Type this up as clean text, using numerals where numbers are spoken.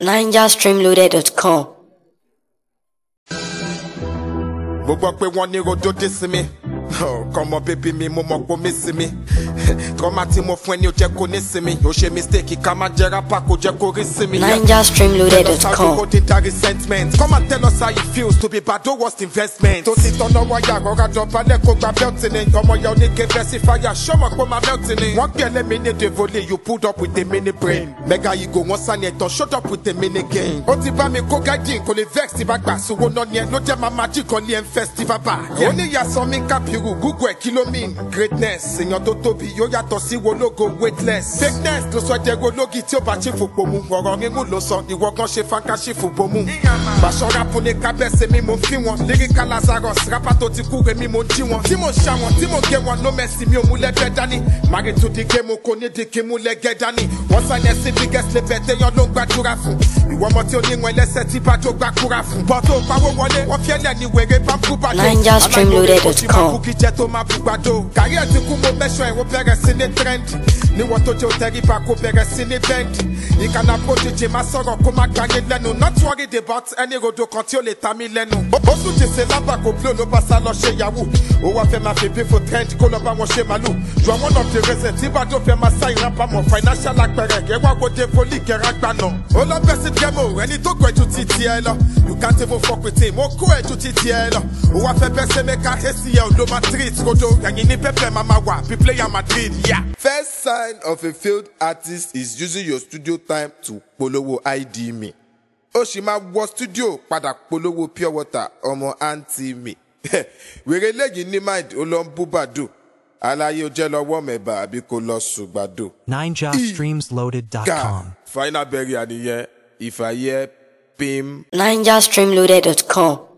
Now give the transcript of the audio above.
NigerStreamloaded.com. Mo gbọ́ pé wọ́n ní rodo dé sí mi. Kọ́mọ bébí mi mo mọ̀ pé mi sí mi. Trauma tí mo fún ẹ ní o jẹ́ kó ní sí mi. O ṣe mistake ká má jẹ́ rapper kó jẹ́ kó rí sí mi. NigerStreamloaded.com. Resentment. Come and tell us how it feels to be bad, do worst investment. To sit on the wire, rọra jọba lẹ́kọ̀ọ́ gba belting in. Ọmọ ya oníke versifier, show me pé ma belting in. Wọ́n gbé ẹlẹ́mìí de volley, you pulled up with a mini brain. Mega ego, wọ́n sá ní ẹ̀tàn, shut up with a mini game. Ó ti bá mi kó guiding, kò lè vex tí bá gbà sówó náà ní ẹ. Ló jẹ́ máa magic kan ní ẹ̀ ń festival bar. Ó ní ìyàsọ́ mi kápírù, Google ẹ̀ kí ló mean? Greatness, èèyàn tó tóbi yóò yàtọ̀ sí wo lógo weightless. Fakeness ló sọ jẹ́ ológi tí ó bá ṣe fòpò mu. Ọ̀rọ̀ rímú ló sọ, ìwọ kan ṣe fankaṣífù bomú. Bàṣọ́ra fún ní kábẹ́sẹ̀ mi mo fi wọn. Lyrical Lazarus, rapper tó ti kú rẹ̀ mi mo jí wọn. Tí mo ṣá wọn, tí mo gé wọn, no mercy mi ò mú lẹ́gbẹ́ dání. Married to the game, kò ní di kí mú lẹ́gẹ́ dání. Wọ́n sá yẹn sí biggest label téèyàn ló ń gbàdúrà fún. Ìwọ ọmọ tí ó ní wọn ẹlẹ́sẹ̀ tí bá jó gbàkúrà fún. Bọ́ tó pawó wọlé, wọ́n fi ẹlẹ́ ní wèrè bámbú bàdó. NigerStreamloaded.com. Jẹ́ tó máa bùgbàdo. Kárí ẹ̀ ti kú mo mẹ́sàn ẹ̀ wọ́n bẹ̀rẹ̀ sí ní trend. Níwọ̀n tó jẹ́ òtẹ́ríba kó bẹ̀rẹ̀ sí ní bend. Ìkànnà prodigy máa sọ̀rọ̀ kó má gbàyè lẹ́nu. Not worried about any rodo kan tí ó lè ta mí lẹ́nu. Ó tún jèsè lábà kò blow ló bá sá lọ ṣe yahoo. Ó wá fẹ́ máa fi bí fún trend kó lọ bá wọn ṣe màlúù. You are one of the reasons tí Bàdó fẹ́ máa sá ìrànpá mọ̀ financial apẹ̀rẹ̀. Kẹ́wàá wo dé foli kẹ́ra gbaná. Ó lọ bẹ́ sí demo ẹni tó kọ ẹ̀jú ti tiẹ̀ lọ. You can't even fuck with him. Ó kó ẹ̀jú ti tiẹ̀ lọ. Ó wá fẹ́ bẹ́ sẹ́mẹ́ka ACL ló máa treat rodo. Ẹ̀yin ní pẹ́pẹ́ máa wà bí player Madrid. Yeah. First sign of a failed artist is using your studio time to polówó ID me. Ó sì máa wọ studio padà polówó pure water ọmọ àǹtí mi. Wèrè lẹ́yìn ní mind ó lọ ń bú Bàdó. Aláyé ó jẹ́ lọ́wọ́ mẹ́bà àbí kó lọ sùgbàdo. NigerStreamloaded.com. Final burial nìyẹn. If I hear pim. NigerStreamloaded.com.